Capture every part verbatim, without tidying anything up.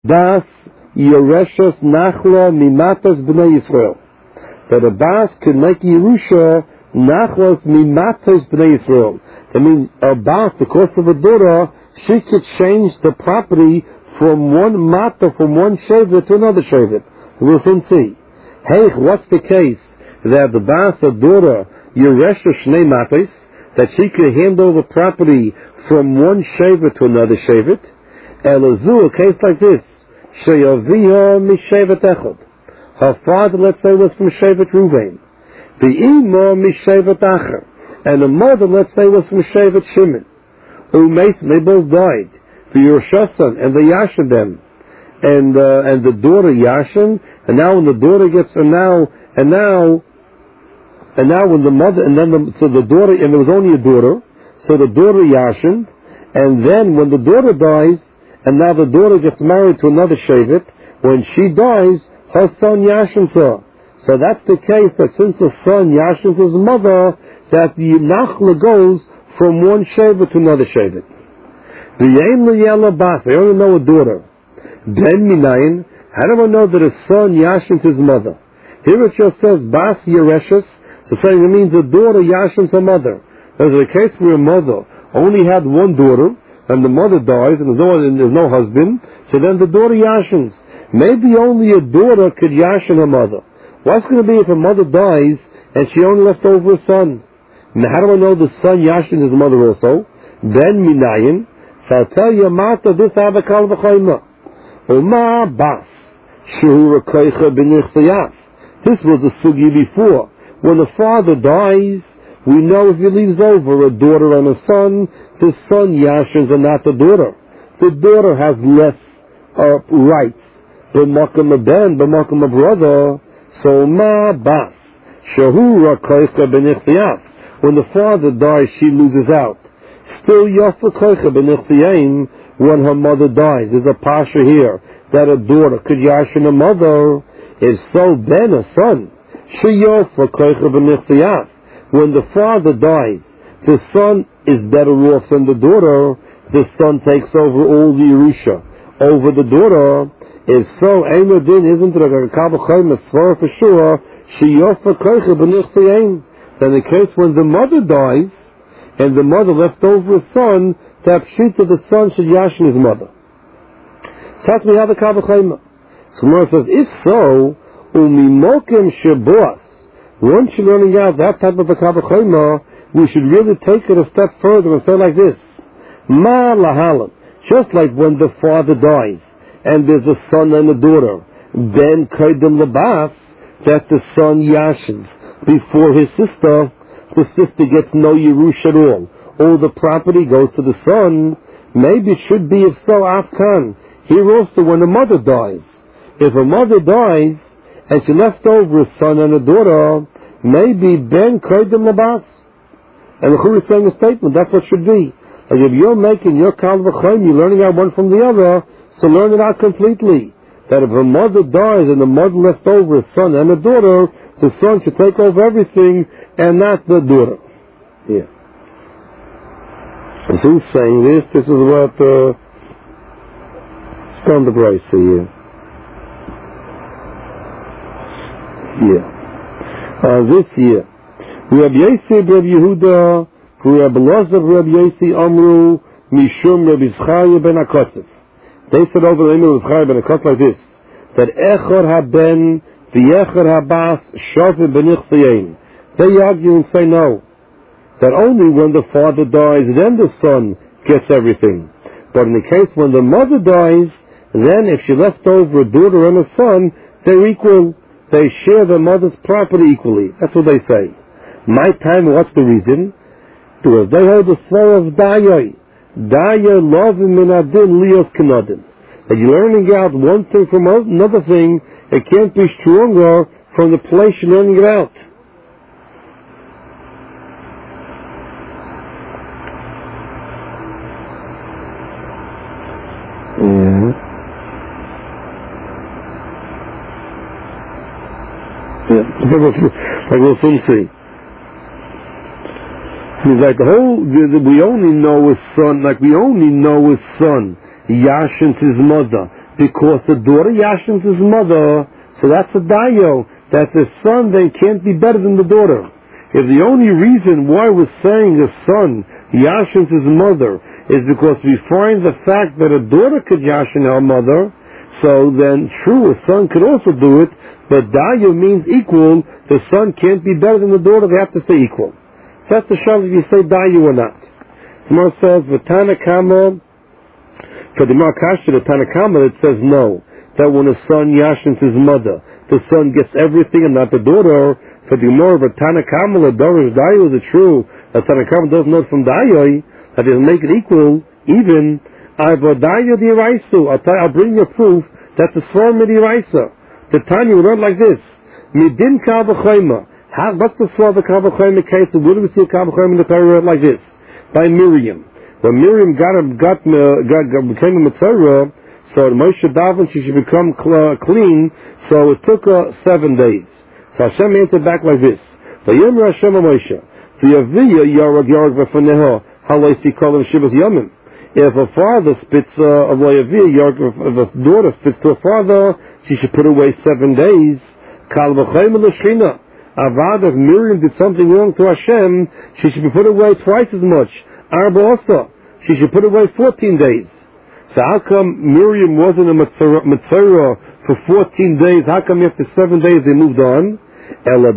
Das Yereshus Nachla Mimatas B'nai Yisrael. That a Bas could make Yerusha Nachlas Mimatas B'nai Yisrael. That means a Bas, because of a daughter, she could change the property from one Mata, from one Shevet to another Shevet. We'll soon see. Hey, what's the case? That the Bas, a daughter, Yereshus Shnei Matas, that she could hand over property from one Shevet to another Shevet. Elazu, a case like this. Sheyaviha mishevet echad. Her father, let's say, was from Shevet Ruvain. The Ima mishevet acher. And the mother, let's say, was from Shevet Shimon. Umeis, they both died. The Yerushasan, and the Yashin them. And, uh, and the daughter Yashin, and now when the daughter gets, and now, and now, and now when the mother, and then the, so the daughter, and there was only a daughter, so the daughter Yashin, and then when the daughter dies, and now the daughter gets married to another Shevet, when she dies, her son yashins her. So that's the case that since the son yashins his mother, that the Nachla goes from one Shevet to another Shevet. The Yem L'Yela Bas, I only know a daughter. Ben Minayin, how do I know that a son yashins his mother? Here it just says Bas Yereshus, so saying it means a daughter yashins her mother. There's a case where a mother only had one daughter, and the mother dies, and there's no, and there's no husband, so then the daughter yashins. Maybe only a daughter could yashin her mother. What's going to be if a mother dies, and she only left over a son? Now, how do I know the son yashins his mother also? Ben minayin. So I'll tell you, Mata, this avakal v'chayma. Uma bas. Shehu rekoicha b'nichsayaf. This was a sugi before. When the father dies, we know if he leaves over a daughter and a son, the son yashins and not the daughter. The daughter has less uh, rights. B'makam a ben, b'makam a brother. So ma bas. Shehu rakoicha b'nichsayaf. When the father dies, she loses out. Still yafa koicha b'nichsayim when her mother dies. There's a pasha here that a daughter could yashin a mother. If so, ben a son. She yafa koicha b'nichsayaf. When the father dies, the son is better off than the daughter. The son takes over all the Yerusha over the daughter. If so, Eimadin isn't it a kabachayim a svara for sure? She yofa koicha b'nichsayim. Then the case when the mother dies and the mother left over a son, that pshita the son should yashin his mother. So that's we have a kabachayim. So Gemara says, if so, umimokim sheboas. Once you're learning out that type of a kabachayma, we should really take it a step further and say like this. Ma lahalam. Just like when the father dies, and there's a son and a daughter, then kaidem labas, that the son yashins before his sister, the sister gets no Yerush at all. All the property goes to the son. Maybe it should be if so, afkan. Here also when a mother dies. If a mother dies, and she left over a son and a daughter, maybe ben kaidem labas. And the Chur is saying a statement, that's what should be. Like if you're making your kal v'chaim, you're learning out one from the other, so learn it out completely. That if a mother dies and the mother left over a son and a daughter, the son should take over everything and not the daughter. Yeah. So who's saying this? This is what uh Stam the Bryce here. Yeah. Uh, this year. Rabbi Yossi, Rabbi Yehuda, Rabbi Elazar, Rabbi Yossi, Amru, Mishum, Rabbi Zchariah ben Akosef. They said over the name of Zchariah ben Akosef like this, that Echor haben, V'Echor habas, Shavim b'nichsayin. They argue and say no. That only when the father dies, then the son gets everything. But in the case when the mother dies, then if she left over a daughter and a son, they're equal. They share their mother's property equally. That's what they say. My time, what's the reason? Because they hold the slow of Daya. Daya loving minadin lios kanadin. That you're learning out one thing from another thing, it can't be stronger from the place you're learning it out. Yeah. Like we'll soon see. He's like the whole. The, the, we only know his son. Like we only know his son. Yashins his mother. because the daughter yashins his mother, so that's a dayo, that the son then can't be better than the daughter. If the only reason why we're saying a son yashins his mother is because we find the fact that a daughter could yashin her mother, so then true, a son could also do it, but dayo means equal, the son can't be better than the daughter, they have to stay equal. So that's the shav if you say dayo or not. Smar says, V'tana kama, for the Markashta, the Tanakama, it says no, that when a son yashins his mother, the son gets everything and not the daughter. For the more of a Tanakama, the Dorish Dayo, is it true that Tanakama doesn't know from Dayo, that it'll make it equal, even, Avodayo di Raisu, I'll tell you, I'll bring you proof that the Swarm of the Raisa, the Tanya will run like this, Midin Kavachayma, what's the Swarm of the Kavachayma case? Where do we see a Kavachayma in the Torah like this? By Miriam. When Miriam got, got, got, got became a Mitzvah, so Moshe davened she should become cl- clean, so it took her seven days. So Hashem answered back like this: Vayomer Hashem Moshe, V'yaviya Yarag Yarag V'faneha Halaisi Kolam Shivas Yomim. If a father spits uh, of Vayaviya Yarag, if a daughter spits to a father, she should put away seven days. Kal V'chayim L'Shchina. Avad, if Miriam did something wrong to Hashem, she should be put away twice as much. Arba also, she should put away fourteen days. So how come Miriam wasn't a Mitzvah for fourteen days? How come after seven days they moved on? Like you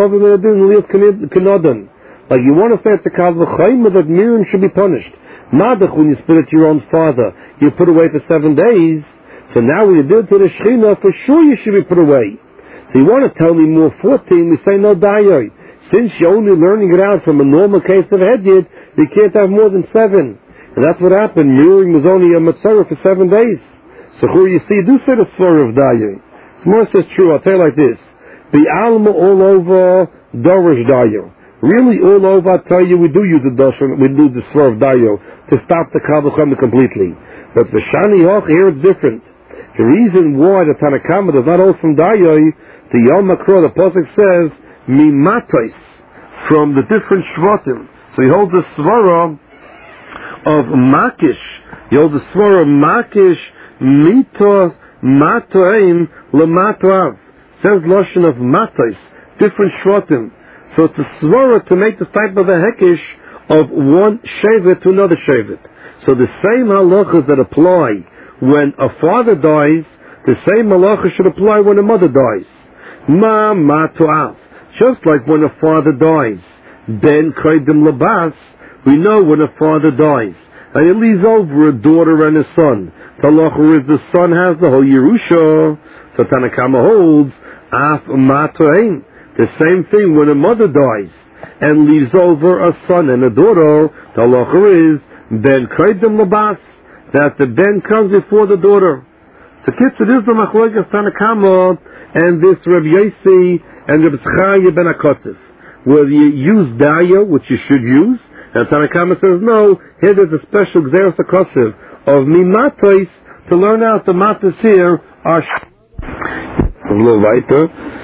want to say it's a Kal V'chayim that Miriam should be punished. Madach, when you spit at your own father, you put away for seven days. So now when you did it to the Shechina, for sure you should be put away. So you want to tell me more fourteen, we say no dayoy. Since you're only learning it out from a normal case of hedyot, you can't have more than seven. And that's what happened. Miriam was only a Mitzvah for seven days. So who you see, do say the Svar of dayoy. Smar says true, I'll tell you like this. The Alma all over Dorish dayo. Really all over, I tell you, we do use the Doshan, we do the Svar of dayo to stop the Kal V'chayim completely. But the Shani Hoch, here it's different. The reason why the Tanakama does not hold from dayoy, the Yom Makro, the Pasuk says, Mimatos, from the different Shvatim. So he holds the Svara of Makish. He holds the Svara of Makish, Mitos, Matoim, Lamatoav. Says Lashon of Matos, different Shvatim. So it's a Svara to make the type of a Hekish of one Shevet to another Shevet. So the same halachas that apply when a father dies, the same halacha should apply when a mother dies. Ma matoav. Just like when a father dies, ben kaidim labas, we know when a father dies, and he leaves over a daughter and a son. The halacha is the son has the whole Yerusha. So Tanakama holds af matoain. The same thing when a mother dies and leaves over a son and a daughter. The halacha is ben kaidim labas, that the ben comes before the daughter. So kids, it is the machlokes Tanakama and this Rabbi Yossi and Rabbi Tzchaya ben Akotzev. Whether you use Daya, which you should use, and Tanakama says no, here there's a special Gzeres Akotzev of Mimatos to learn out the Matos here are sh- a little weiter.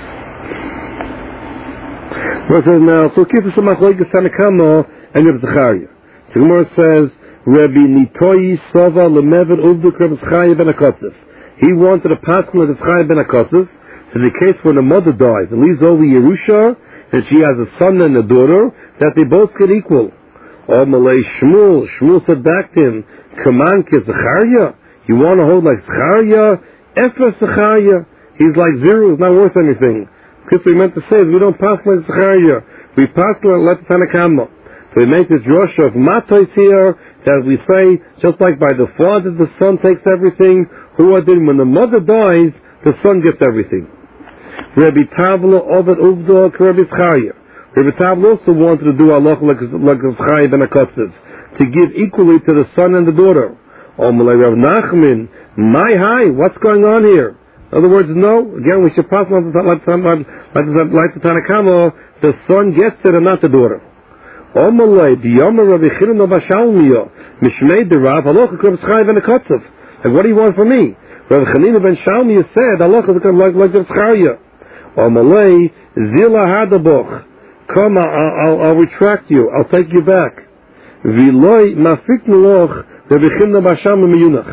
It says now, so kids, it's the machlokes Tanakama and Rabbi Tzchaya. So Gemara says, Rabbi Nitoyi Sova Lemevet Uvduk Rabbi Tzchaya ben Akotzev. He wanted a pasuk of Tzchaya ben Akotzev in the case when a mother dies and leaves over Yerusha, and she has a son and a daughter, that they both get equal. Oh, Malay Shmuel, Shmuel said back to him, Kaman ke Zechariah, you want to hold like Zechariah? Efer Zechariah, he's like zero, he's not worth anything. Because we meant to say is we don't pass like Zechariah, we pass like Tanakama. So we make this drasha of Matos here, that we say, just like by the father the son takes everything, who are then when the mother dies, the son gets everything. Rabbi Tavla Ovid Uvda Rabbi Tzchaya. Rabbi Tavla also wanted to do Allah like like Tzchaya ben Akotzev, to give equally to the son and the daughter. Oh, Malay Rav Nachman, my high, what's going on here? In other words, no. Again, we should pass on like like the Tanakama, the son gets it and not the daughter. Oh, Malay, the Yom Rabbi Chirin of Bashalmiya, Mishmei the Rav Halacha Rabbi Tzchaya ben Akotzev. Like, what do you want from me? Rabbi Chanina ben Shalmiya said, Allah is like like the Tzchaya. Oh, Malay, Zila Hadaboch. Come, I'll, I'll, I'll retract you. I'll take you back. V'loi mafik meloch Rabbi Chimna Basham miyunach.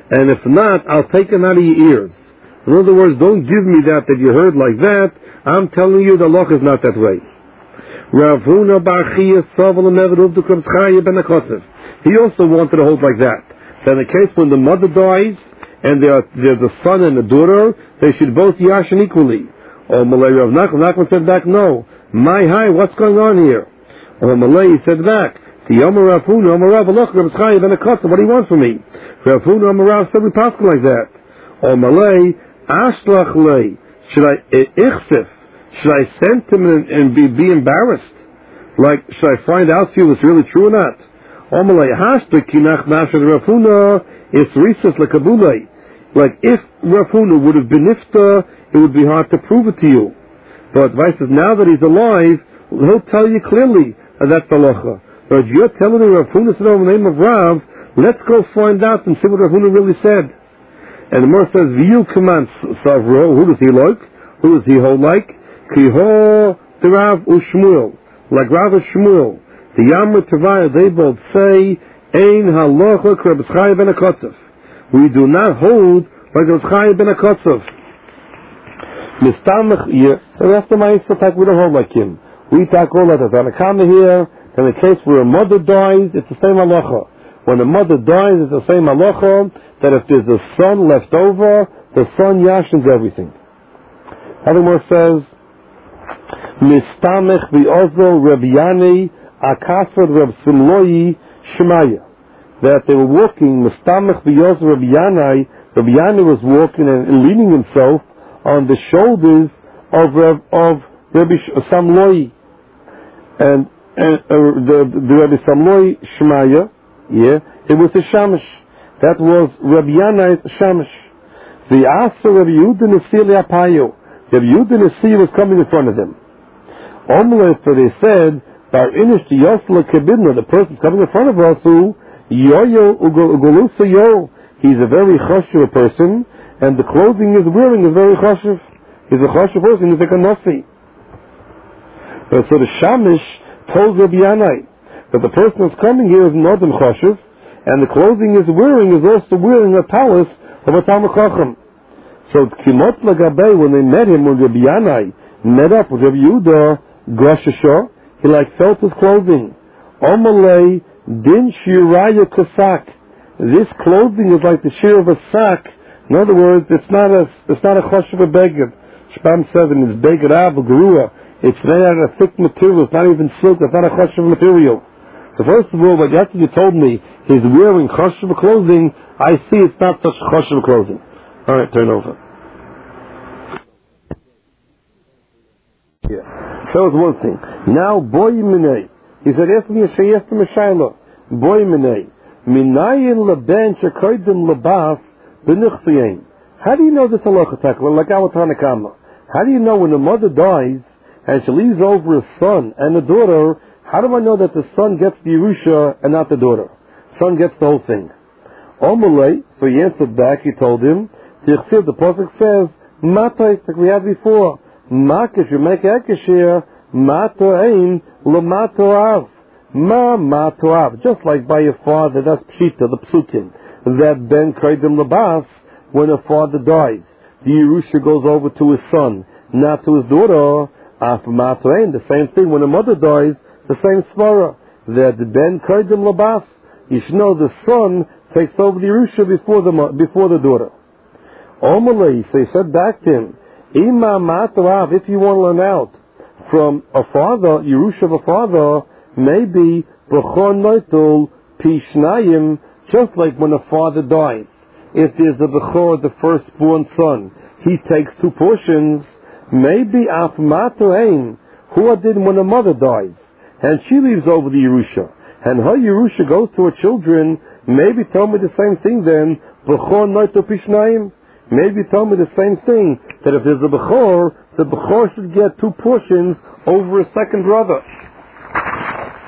and if not, I'll take it out of your ears. In other words, don't give me that that you heard like that. I'm telling you the law is not that way. Rav Huna bar Chia Saval Mevad Uvdu Krab Chaya ben Akosef. He also wanted to hold like that. That in the case when the mother dies and there's a son and a daughter, they should both yashin equally. Or Malay Rav Nachman, Nachman said back, no. My hi, what's going on here? Or Malay said back, the Yomer Rav Huna, Yomer Rav Alach Krab Chaya ben Akosef. What do you want from me? Rav Huna, Yomer Rav said we pass like that. Or Malay, Ashlach lei. Should I ichsif? Should I send him and, and be, be embarrassed? Like, should I find out if it's really true or not? Omalei hashta kinach nashad Rav Huna is risus lekabulei. Like, if Rav Huna would have been nifta, it would be hard to prove it to you. But Vice says, now that he's alive, he'll tell you clearly that that's the halacha. But you're telling me Rav Huna said in the name of Rav, let's go find out and see what Rav Huna really said. And the Gemara says, "V'yu command Savro." Who does he like? Who does he hold like? Kiho the Rav u'Shmuel, like Rav u'Shmuel. The Yamar Tavaya, they both say, "Ein halacha k'Reb Chaya ben Akosef." We do not hold like Reb Chaya ben Akosef. Mistamach here. So that's the Ma'aser tak. We don't hold like him. We tak all that. There's an akama here. In the case where a mother dies, it's the same halacha. When a mother dies, it's the same halacha. That if there's a son left over, the son yashins everything. Hadamor says, Mistamech v'ozel Reb Yani akasad Reb Simloi Shemaya. That they were walking, Mistamech v'ozel Reb Yani, Reb Yani was walking and, and leaning himself on the shoulders of Reb, of Rabbi Samloi. And, and uh, the, the Rabbi Samloi Shemaya, yeah, it was a shamash. That was Rabbi Yanai's shamash. The Asa Rabbi Yehuda Nasi Le'apayo. Rabbi Yehuda Nasi was coming in front of them. Omlet, so they said, Bar Inish the Yosla Kabidna, the person coming in front of us, who Yoyo Ugolusa Yo. He's a very choshev person, and the clothing he's wearing is very choshev. He's a choshev person, he's like a Nasi. So the shamash told Rabbi Yanai that the person that's coming here is not in choshev, and the clothing he's wearing is also wearing a talus of a Talmud Chacham. So Kimot Lagabei, when they met him, when Rabbi Yanai met up with Rabbi Yehuda Goshesha, he like felt his clothing. Omalei Din Shiraya Kasak. This clothing is like the shear of a sack. In other words, it's not a it's not a choshev a beged. Shpam says in his beged av gerua, it's made out of a thick material. It's not even silk. It's not a choshev material. So first of all, but after you told me he's wearing choshev clothing, I see it's not such choshev clothing. All right, turn over. Yeah. So it's one thing. Now, boy minay. He said, "Ask me a shayest to Mishayla. Boy minay. Minayin leben shekoidim lebas b'nichsiyin." How do you know this halacha takla? Like our Tanakama. How do you know when a mother dies and she leaves over a son and a daughter? How do I know that the son gets the Yerusha and not the daughter? Son gets the whole thing. Omalei, so he answered back, he told him, the Pasuk says, Matais, like we had before, Makish, you make Ekesh here, Mato'ain, Lamato'av. Ma Mato'av. Just like by your father, that's Pshita, the Psukim. That Ben Kaidim Labas, when a father dies, the Yerusha goes over to his son, not to his daughter. Af Mato'ain, the same thing, when a mother dies, the same svara, that the Ben Kaidim Labas, you should know the son takes over the Yerusha before the before the daughter. Omalei, so he said back to him, Ima Matoav, if you want to learn out from a father, Yerusha of a father, maybe B'chon Noitul Pishnayim, just like when a father dies. If there's a B'chor, the firstborn son, he takes two portions, maybe Af Matoain, who did when a mother dies, and she leaves over the Yerusha, and her Yerusha goes to her children, maybe tell me the same thing then, B'chor Noitul Pishnayim. Maybe tell me the same thing, that if there's a Bechor, the Bechor should get two portions over a second brother.